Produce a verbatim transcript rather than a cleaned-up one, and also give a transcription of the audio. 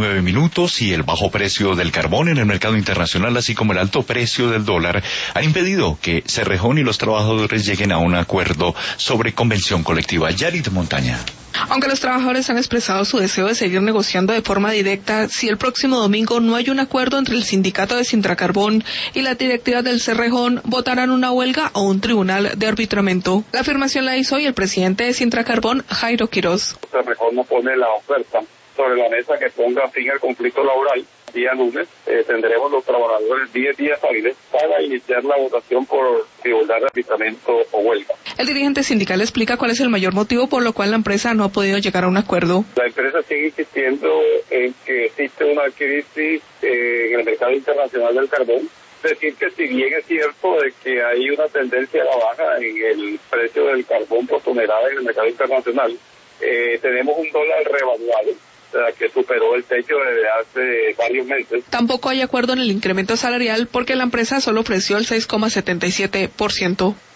nueve minutos y el bajo precio del carbón en el mercado internacional, así como el alto precio del dólar, han impedido que Cerrejón y los trabajadores lleguen a un acuerdo sobre convención colectiva. Yarit Montaña. Aunque los trabajadores han expresado su deseo de seguir negociando de forma directa, si el próximo domingo no hay un acuerdo entre el sindicato de Sintracarbón y las directivas del Cerrejón, votarán una huelga o un tribunal de arbitramiento. La afirmación la hizo hoy el presidente de Sintracarbón, Jairo Quiroz. Cerrejón no pone la oferta sobre la mesa que ponga fin al conflicto laboral. Día lunes eh, tendremos los trabajadores diez días hábiles para iniciar la votación por tribunal de arbitramiento o huelga. El dirigente sindical explica cuál es el mayor motivo por lo cual la empresa no ha podido llegar a un acuerdo. La empresa sigue insistiendo en que existe una crisis eh, en el mercado internacional del carbón. Decir que si bien es cierto de que hay una tendencia a la baja en el precio del carbón por tonelada en el mercado internacional, eh, tenemos un dólar revaluado que superó el techo desde hace varios meses. Tampoco hay acuerdo en el incremento salarial porque la empresa solo ofreció el seis coma setenta y siete por ciento.